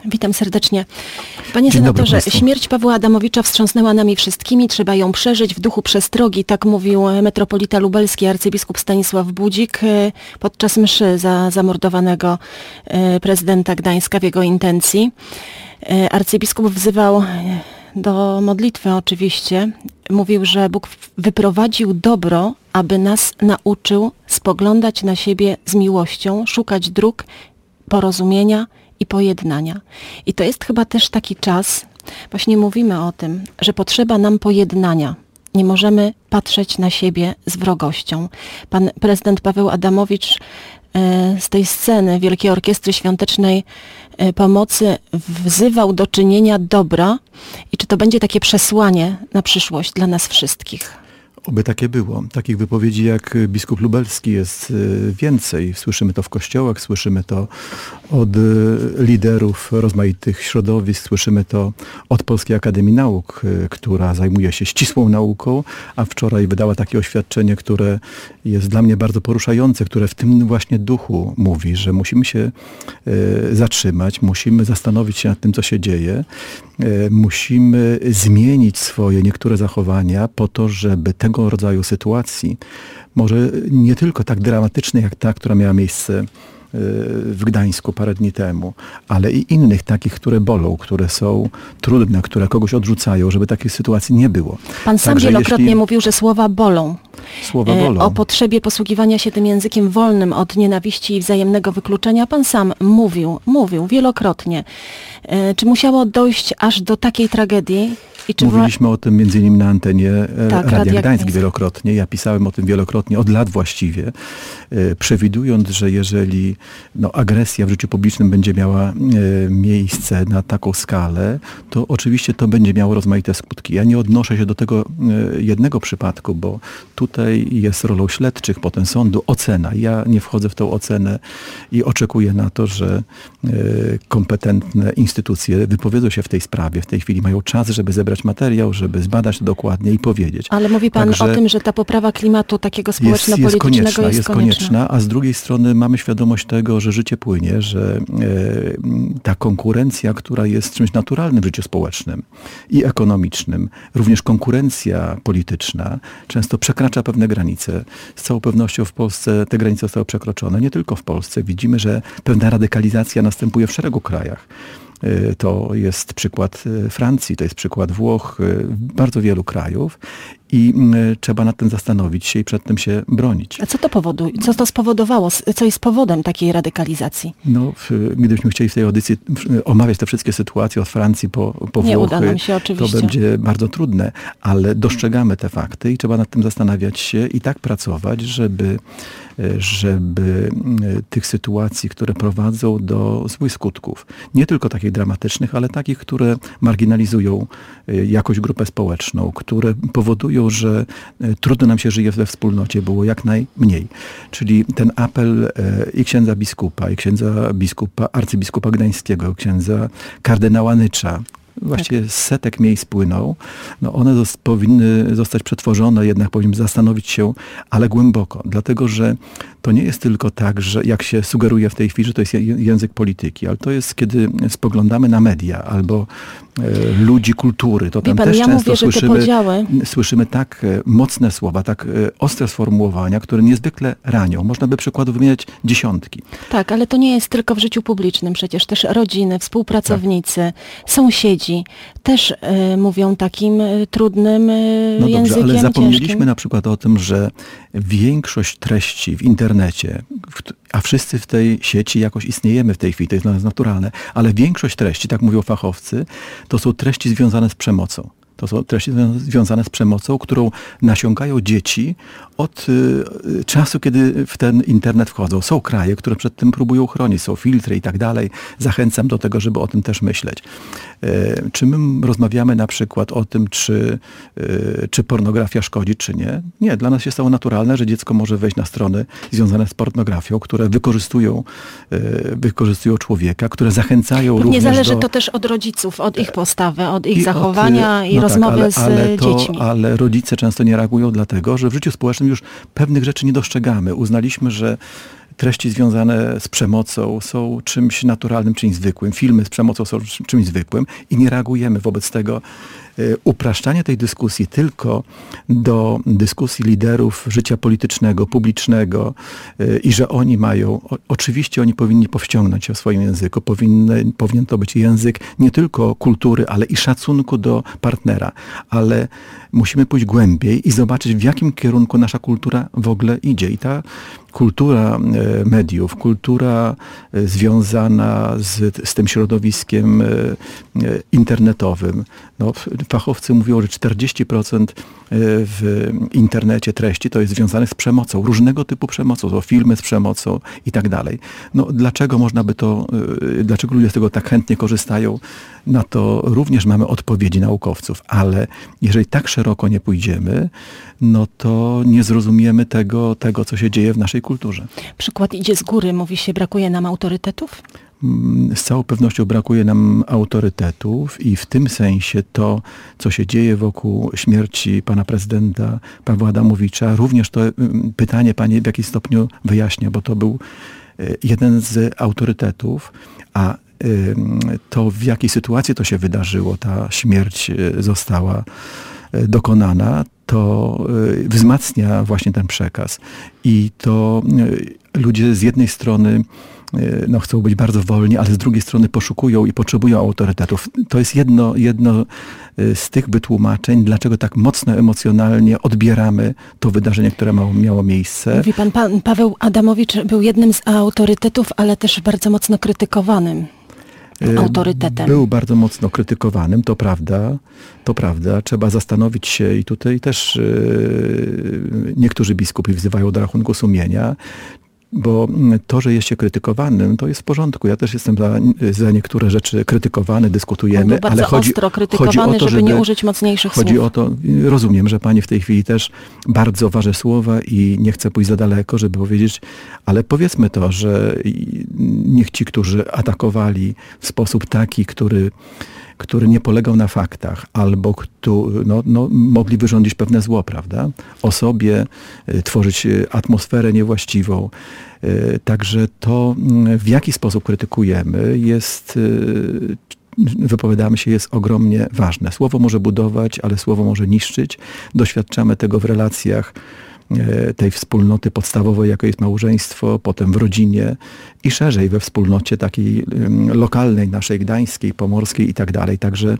Witam serdecznie. Panie Dzień dobry senatorze, państwu. śmierć Pawła Adamowicza wstrząsnęła nami wszystkimi, trzeba ją przeżyć w duchu przestrogi, tak mówił metropolita lubelski arcybiskup Stanisław Budzik podczas mszy za zamordowanego prezydenta Gdańska w jego intencji. Arcybiskup wzywał do modlitwy oczywiście. Mówił, że Bóg wyprowadził dobro, aby nas nauczył spoglądać na siebie z miłością, szukać dróg porozumienia i pojednania. I to jest chyba też taki czas, właśnie mówimy o tym, że potrzeba nam pojednania. Nie możemy patrzeć na siebie z wrogością. Pan prezydent Paweł Adamowicz z tej sceny Wielkiej Orkiestry Świątecznej Pomocy wzywał do czynienia dobra. I czy to będzie takie przesłanie na przyszłość dla nas wszystkich? Oby takie było. Takich wypowiedzi jak biskup lubelski jest więcej. Słyszymy to w kościołach, słyszymy to od liderów rozmaitych środowisk, słyszymy to od Polskiej Akademii Nauk, która zajmuje się ścisłą nauką, a wczoraj wydała takie oświadczenie, które jest dla mnie bardzo poruszające, które w tym właśnie duchu mówi, że musimy się zatrzymać, musimy zastanowić się nad tym, co się dzieje, musimy zmienić swoje niektóre zachowania po to, żeby tego rodzaju sytuacji, może nie tylko tak dramatycznej jak ta, która miała miejsce w Gdańsku parę dni temu, ale i innych takich, które bolą, które są trudne, które kogoś odrzucają, żeby takich sytuacji nie było. Pan sam wielokrotnie mówił, że słowa bolą. Słowa bolą. O potrzebie posługiwania się tym językiem wolnym od nienawiści i wzajemnego wykluczenia pan sam mówił wielokrotnie. Czy musiało dojść aż do takiej tragedii? Mówiliśmy o tym między innymi na antenie Radia Gdańsk wielokrotnie. Ja pisałem o tym wielokrotnie, od lat właściwie, przewidując, że jeżeli agresja w życiu publicznym będzie miała miejsce na taką skalę, to oczywiście to będzie miało rozmaite skutki. Ja nie odnoszę się do tego jednego przypadku, bo tutaj jest rolą śledczych, potem sądu, ocena. Ja nie wchodzę w tą ocenę i oczekuję na to, że kompetentne instytucje wypowiedzą się w tej sprawie. W tej chwili mają czas, żeby zebrać materiał, żeby zbadać to dokładnie i powiedzieć. Ale mówi pan o tym, że ta poprawa klimatu takiego społeczno-politycznego jest konieczna. A z drugiej strony mamy świadomość tego, że życie płynie, że ta konkurencja, która jest czymś naturalnym w życiu społecznym i ekonomicznym, również konkurencja polityczna często przekracza pewne granice. Z całą pewnością w Polsce te granice zostały przekroczone. Nie tylko w Polsce. Widzimy, że pewna radykalizacja następuje w szeregu krajach. To jest przykład Francji, to jest przykład Włoch, bardzo wielu krajów i trzeba nad tym zastanowić się i przed tym się bronić. A co to powoduje? Co to spowodowało? Co jest powodem takiej radykalizacji? Gdybyśmy chcieli w tej audycji omawiać te wszystkie sytuacje od Francji po nie Włochy, uda nam się oczywiście. To będzie bardzo trudne, ale dostrzegamy te fakty i trzeba nad tym zastanawiać się i tak pracować, żeby tych sytuacji, które prowadzą do złych skutków, nie tylko takich dramatycznych, ale takich, które marginalizują jakąś grupę społeczną, które powodują, że trudno nam się żyje we wspólnocie, było jak najmniej. Czyli ten apel i księdza biskupa, arcybiskupa gdańskiego, księdza kardynała Nycza, właściwie z setek miejsc płyną, one powinny zostać przetworzone, jednak powinniśmy zastanowić się, ale głęboko. Dlatego, że to nie jest tylko tak, że jak się sugeruje w tej chwili, że to jest język polityki, ale to jest, kiedy spoglądamy na media albo ludzi kultury, to tam też często słyszymy tak mocne słowa, tak ostre sformułowania, które niezwykle ranią. Można by przykładów wymieniać dziesiątki. Tak, ale to nie jest tylko w życiu publicznym. Przecież też rodziny, współpracownicy, sąsiedzi też mówią takim trudnym językiem dobrze, ale zapomnieliśmy ciężkim. Na przykład o tym, że większość treści w internecie, a wszyscy w tej sieci jakoś istniejemy w tej chwili, to jest dla nas naturalne, ale większość treści, tak mówią fachowcy, to są treści związane z przemocą. To są treści związane z przemocą, którą nasiąkają dzieci od czasu, kiedy w ten internet wchodzą. Są kraje, które przed tym próbują chronić, są filtry i tak dalej. Zachęcam do tego, żeby o tym też myśleć. Czy my rozmawiamy na przykład o tym, czy pornografia szkodzi, czy nie? Nie, dla nas jest to naturalne, że dziecko może wejść na strony związane z pornografią, które wykorzystują człowieka, które zachęcają Pewnie również zależy to też od rodziców, od ich postawy, od ich zachowania i rozmowy z dziećmi. Ale rodzice często nie reagują dlatego, że w życiu społecznym już pewnych rzeczy nie dostrzegamy. Uznaliśmy, że treści związane z przemocą są czymś naturalnym, czymś zwykłym. Filmy z przemocą są czymś zwykłym i nie reagujemy wobec tego. Upraszczanie tej dyskusji tylko do dyskusji liderów życia politycznego, publicznego i że oni mają, oczywiście oni powinni powściągnąć się w swoim języku, powinien to być język nie tylko kultury, ale i szacunku do partnera, ale musimy pójść głębiej i zobaczyć, w jakim kierunku nasza kultura w ogóle idzie. I ta kultura mediów, kultura związana z tym środowiskiem internetowym. No, fachowcy mówią, że 40% w internecie treści to jest związane z przemocą, różnego typu przemocą, to filmy z przemocą i tak dalej. No, dlaczego dlaczego ludzie z tego tak chętnie korzystają? Na to również mamy odpowiedzi naukowców, ale jeżeli tak szeroko nie pójdziemy, no to nie zrozumiemy tego, co się dzieje w naszej kulturze. Przykład idzie z góry, mówi się, brakuje nam autorytetów? Z całą pewnością brakuje nam autorytetów i w tym sensie to, co się dzieje wokół śmierci pana prezydenta Pawła Adamowicza, również to pytanie pani w jakim stopniu wyjaśnia, bo to był jeden z autorytetów, a to w jakiej sytuacji to się wydarzyło, ta śmierć została dokonana, to wzmacnia właśnie ten przekaz. I to ludzie z jednej strony chcą być bardzo wolni, ale z drugiej strony poszukują i potrzebują autorytetów. To jest jedno z tych wytłumaczeń, dlaczego tak mocno emocjonalnie odbieramy to wydarzenie, które miało miejsce. Mówi pan Paweł Adamowicz był jednym z autorytetów, ale też bardzo mocno krytykowanym autorytetem. Był bardzo mocno krytykowanym, to prawda. Trzeba zastanowić się i tutaj też niektórzy biskupi wzywają do rachunku sumienia, bo to, że jest się krytykowanym, to jest w porządku. Ja też jestem za niektóre rzeczy krytykowany, dyskutujemy, ale ostro krytykowany, żeby nie użyć mocniejszych słów. Chodzi o to, rozumiem, że pani w tej chwili też bardzo waży słowa i nie chce pójść za daleko, żeby powiedzieć, ale powiedzmy to, że niech ci, którzy atakowali w sposób taki, który nie polegał na faktach, albo mogli wyrządzić pewne zło, prawda? Osobie, tworzyć atmosferę niewłaściwą. Także to, w jaki sposób krytykujemy, wypowiadamy się, jest ogromnie ważne. Słowo może budować, ale słowo może niszczyć. Doświadczamy tego w relacjach tej wspólnoty podstawowej, jaką jest małżeństwo, potem w rodzinie i szerzej we wspólnocie takiej lokalnej, naszej gdańskiej, pomorskiej i tak dalej. Także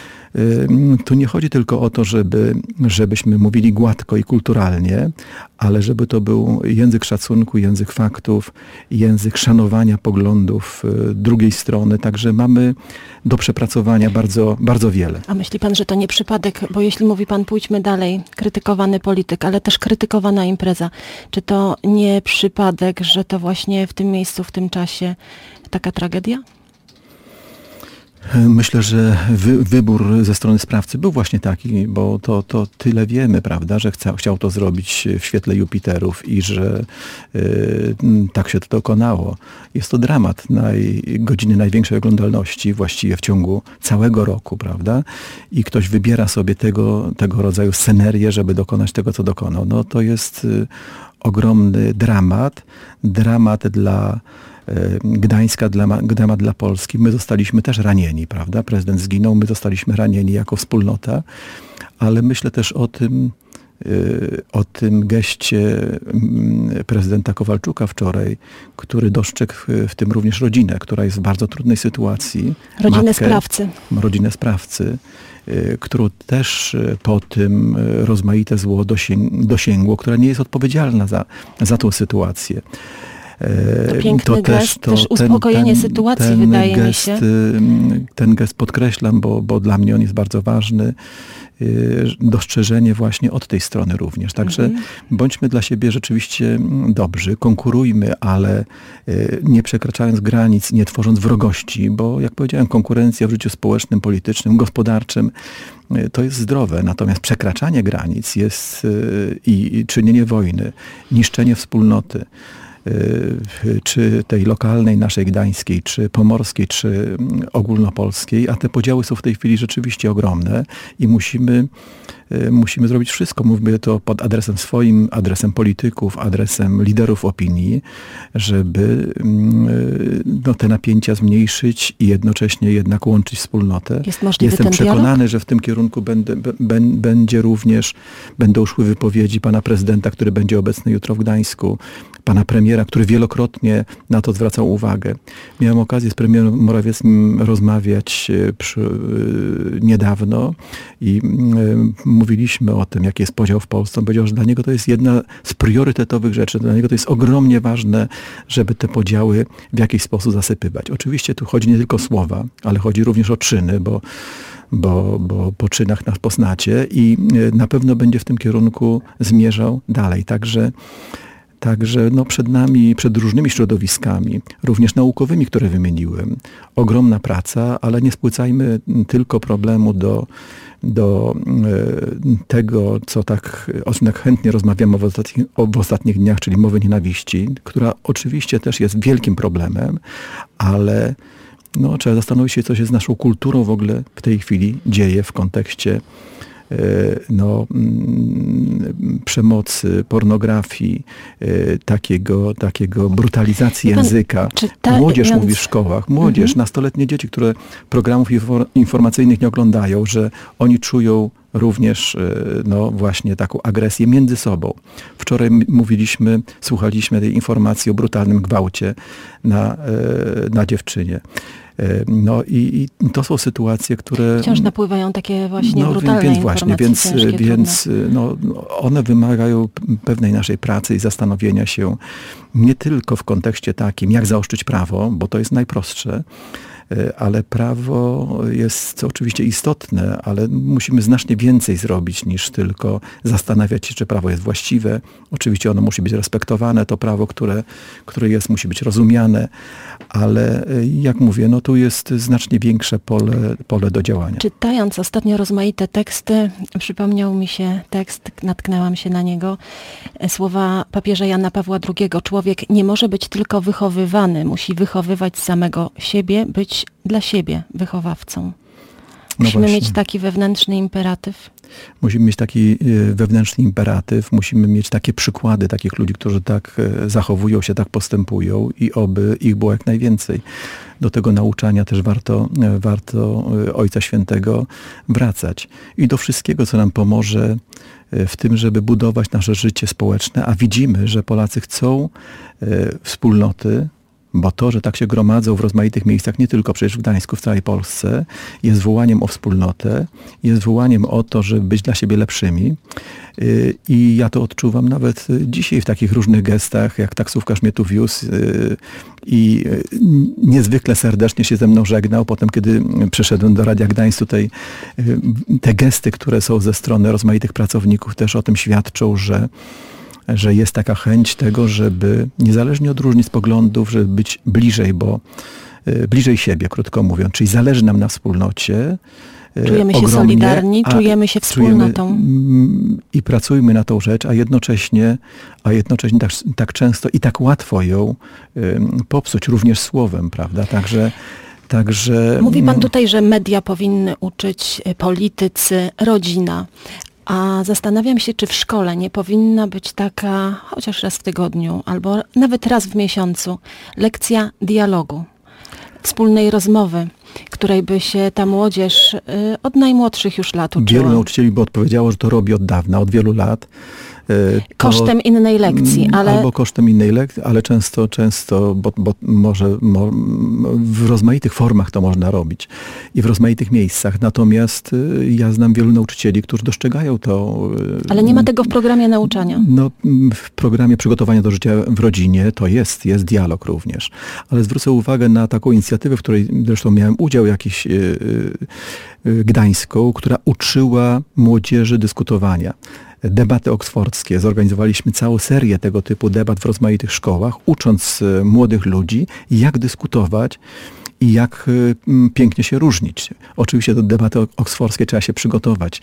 tu nie chodzi tylko o to, żebyśmy mówili gładko i kulturalnie, ale żeby to był język szacunku, język faktów, język szanowania poglądów drugiej strony. Także mamy do przepracowania bardzo, bardzo wiele. A myśli pan, że to nie przypadek, bo jeśli mówi pan, pójdźmy dalej, krytykowany polityk, ale też krytykowana impreza. Czy to nie przypadek, że to właśnie w tym miejscu, w tym czasie taka tragedia? Myślę, że wybór ze strony sprawcy był właśnie taki, bo to tyle wiemy, prawda, że chciał to zrobić w świetle Jupiterów i że tak się to dokonało. Jest to dramat godziny największej oglądalności właściwie w ciągu całego roku, prawda? I ktoś wybiera sobie tego rodzaju scenerię, żeby dokonać tego, co dokonał. No to jest ogromny dramat dla Gdańska, dramat dla Polski. My zostaliśmy też ranieni, prawda? Prezydent zginął, my zostaliśmy ranieni jako wspólnota, ale myślę też o tym geście prezydenta Kowalczuka wczoraj, który dostrzegł w tym również rodzinę, która jest w bardzo trudnej sytuacji. Rodzinę sprawcy, którą też po tym rozmaite zło dosięgło, która nie jest odpowiedzialna za tą sytuację. To piękny gest, też uspokojenie sytuacji, wydaje mi się. Ten gest podkreślam, bo dla mnie on jest bardzo ważny. Dostrzeżenie właśnie od tej strony również. Także bądźmy dla siebie rzeczywiście dobrzy, konkurujmy, ale nie przekraczając granic, nie tworząc wrogości, bo jak powiedziałem, konkurencja w życiu społecznym, politycznym, gospodarczym to jest zdrowe. Natomiast przekraczanie granic jest i czynienie wojny, niszczenie wspólnoty, czy tej lokalnej, naszej gdańskiej, czy pomorskiej, czy ogólnopolskiej, a te podziały są w tej chwili rzeczywiście ogromne i musimy musimy zrobić wszystko. Mówię to pod adresem swoim, adresem polityków, adresem liderów opinii, żeby te napięcia zmniejszyć i jednocześnie jednak łączyć wspólnotę. Jest możliwy Jestem ten przekonany, dialog? że w tym kierunku będą szły wypowiedzi pana prezydenta, który będzie obecny jutro w Gdańsku, pana premiera, który wielokrotnie na to zwracał uwagę. Miałem okazję z premierem Morawieckim rozmawiać niedawno i mówiliśmy o tym, jaki jest podział w Polsce. On powiedział, że dla niego to jest jedna z priorytetowych rzeczy. Dla niego to jest ogromnie ważne, żeby te podziały w jakiś sposób zasypywać. Oczywiście tu chodzi nie tylko o słowa, ale chodzi również o czyny, bo po czynach nas poznacie i na pewno będzie w tym kierunku zmierzał dalej. Także przed nami, przed różnymi środowiskami, również naukowymi, które wymieniłem, ogromna praca, ale nie spłycajmy tylko problemu do tego, o czym tak chętnie rozmawiamy w ostatnich dniach, czyli mowy nienawiści, która oczywiście też jest wielkim problemem, ale trzeba zastanowić się, co się z naszą kulturą w ogóle w tej chwili dzieje w kontekście przemocy, pornografii, takiego brutalizacji języka. Młodzież mówi w szkołach, nastoletnie dzieci, które programów informacyjnych nie oglądają, że oni czują również właśnie taką agresję między sobą. Wczoraj słuchaliśmy tej informacji o brutalnym gwałcie na dziewczynie. I to są sytuacje, które... Wciąż napływają takie właśnie brutalne informacje. Więc one wymagają pewnej naszej pracy i zastanowienia się nie tylko w kontekście takim, jak zaostrzyć prawo, bo to jest najprostsze, ale prawo jest oczywiście istotne, ale musimy znacznie więcej zrobić niż tylko zastanawiać się, czy prawo jest właściwe. Oczywiście ono musi być respektowane, to prawo, które jest, musi być rozumiane, ale jak mówię, tu jest znacznie większe pole do działania. Czytając ostatnio rozmaite teksty, przypomniał mi się tekst, natknęłam się na niego, słowa papieża Jana Pawła II. Człowiek nie może być tylko wychowywany, musi wychowywać samego siebie, być dla siebie wychowawcą. Musimy mieć taki wewnętrzny imperatyw. Musimy mieć taki wewnętrzny imperatyw, musimy mieć takie przykłady takich ludzi, którzy tak zachowują się, tak postępują i oby ich było jak najwięcej. Do tego nauczania też warto Ojca Świętego wracać. I do wszystkiego, co nam pomoże w tym, żeby budować nasze życie społeczne, a widzimy, że Polacy chcą wspólnoty, bo to, że tak się gromadzą w rozmaitych miejscach, nie tylko przecież w Gdańsku, w całej Polsce, jest wołaniem o wspólnotę, jest wołaniem o to, żeby być dla siebie lepszymi. I ja to odczuwam nawet dzisiaj w takich różnych gestach, jak taksówkarz mnie tu wiózł i niezwykle serdecznie się ze mną żegnał. Potem, kiedy przyszedłem do Radia Gdańsk, tutaj te gesty, które są ze strony rozmaitych pracowników, też o tym świadczą, że jest taka chęć tego, żeby niezależnie od różnic poglądów, żeby być bliżej siebie, krótko mówiąc. Czyli zależy nam na wspólnocie. Czujemy się solidarni, czujemy się wspólnotą. I pracujmy na tą rzecz, a jednocześnie tak często i tak łatwo ją popsuć również słowem, prawda? Także mówi pan tutaj, że media powinny uczyć, politycy, rodzina. A zastanawiam się, czy w szkole nie powinna być taka, chociaż raz w tygodniu, albo nawet raz w miesiącu, lekcja dialogu, wspólnej rozmowy, której by się ta młodzież od najmłodszych już lat uczyła. Wielu nauczycieli by odpowiedziało, że to robi od dawna, od wielu lat. Kosztem innej lekcji, ale... Albo kosztem innej lekcji, ale często, bo może w rozmaitych formach to można robić i w rozmaitych miejscach. Natomiast ja znam wielu nauczycieli, którzy dostrzegają to. Ale nie ma tego w programie nauczania. W programie przygotowania do życia w rodzinie to jest dialog również. Ale zwrócę uwagę na taką inicjatywę, w której zresztą miałem udział jakiś gdańską, która uczyła młodzieży dyskutowania. Debaty oksfordzkie. Zorganizowaliśmy całą serię tego typu debat w rozmaitych szkołach, ucząc młodych ludzi, jak dyskutować i jak pięknie się różnić. Oczywiście do debaty oksfordzkiej trzeba się przygotować,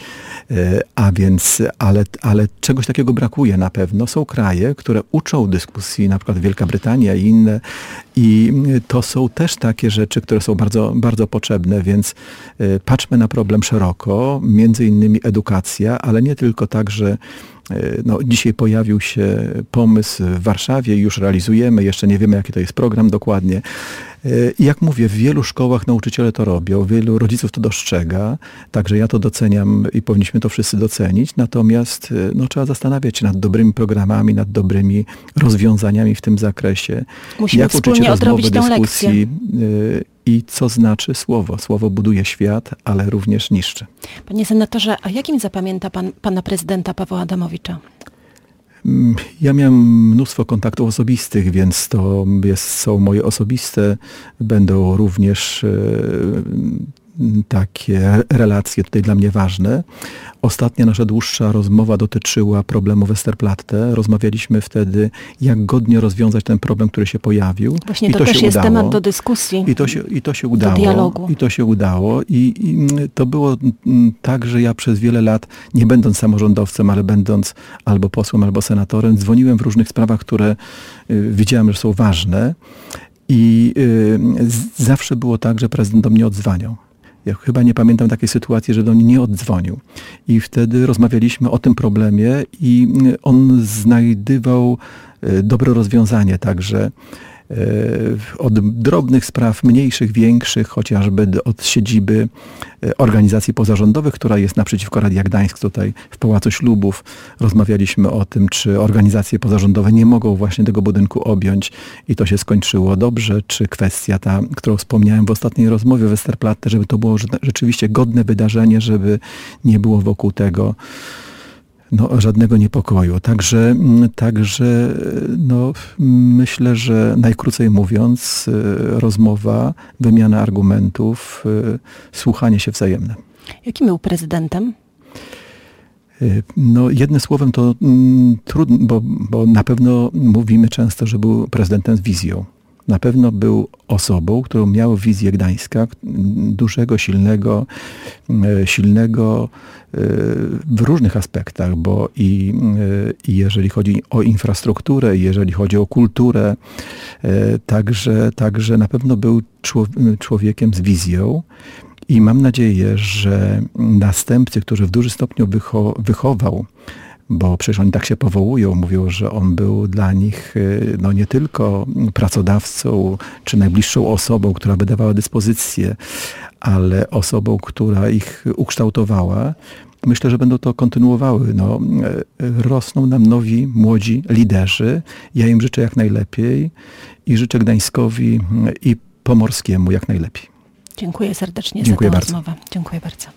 ale czegoś takiego brakuje na pewno. Są kraje, które uczą dyskusji, na przykład Wielka Brytania i inne, i to są też takie rzeczy, które są bardzo, bardzo potrzebne, więc patrzmy na problem szeroko, między innymi edukacja, ale nie tylko tak, że dzisiaj pojawił się pomysł w Warszawie, już realizujemy, jeszcze nie wiemy, jaki to jest program dokładnie. I jak mówię, w wielu szkołach nauczyciele to robią, wielu rodziców to dostrzega, także ja to doceniam i powinniśmy to wszyscy docenić, natomiast trzeba zastanawiać się nad dobrymi programami, nad dobrymi rozwiązaniami w tym zakresie. Musimy jak uczyć wspólnie rozmowy, odrobić tę dyskusji lekcję. I co znaczy słowo. Słowo buduje świat, ale również niszczy. Panie senatorze, a jakim zapamięta pan pana prezydenta Pawła Adamowicza? Ja miałem mnóstwo kontaktów osobistych, więc to są moje osobiste, będą również takie relacje tutaj dla mnie ważne. Ostatnia nasza dłuższa rozmowa dotyczyła problemu Westerplatte. Rozmawialiśmy wtedy, jak godnie rozwiązać ten problem, który się pojawił. Właśnie to też jest temat do dyskusji. I to się udało. Do dialogu. I to się udało. I to było tak, że ja przez wiele lat, nie będąc samorządowcem, ale będąc albo posłem, albo senatorem, dzwoniłem w różnych sprawach, które widziałem, że są ważne. I zawsze było tak, że prezydent do mnie odzwaniał. Ja chyba nie pamiętam takiej sytuacji, że do mnie nie oddzwonił. I wtedy rozmawialiśmy o tym problemie i on znajdywał dobre rozwiązanie, także od drobnych spraw, mniejszych, większych, chociażby od siedziby organizacji pozarządowych, która jest naprzeciwko Radia Gdańsk, tutaj w Pałacu Ślubów. Rozmawialiśmy o tym, czy organizacje pozarządowe nie mogą właśnie tego budynku objąć i to się skończyło dobrze, czy kwestia ta, którą wspomniałem w ostatniej rozmowie w Westerplatte, żeby to było rzeczywiście godne wydarzenie, żeby nie było wokół tego żadnego niepokoju. Także myślę, że najkrócej mówiąc, rozmowa, wymiana argumentów, słuchanie się wzajemne. Jakim był prezydentem? Jednym słowem to trudno, bo na pewno mówimy często, że był prezydentem z wizją. Na pewno był osobą, którą miał wizję Gdańska, dużego, silnego w różnych aspektach, bo i jeżeli chodzi o infrastrukturę, i jeżeli chodzi o kulturę, także na pewno był człowiekiem z wizją. I mam nadzieję, że następcy, którzy w dużym stopniu wychował, bo przecież oni tak się powołują, mówią, że on był dla nich nie tylko pracodawcą, czy najbliższą osobą, która wydawała dyspozycje, ale osobą, która ich ukształtowała. Myślę, że będą to kontynuowały. Rosną nam nowi, młodzi liderzy. Ja im życzę jak najlepiej i życzę Gdańskowi i Pomorskiemu jak najlepiej. Dziękuję serdecznie Dziękuję za tę bardzo. rozmowę. Dziękuję bardzo.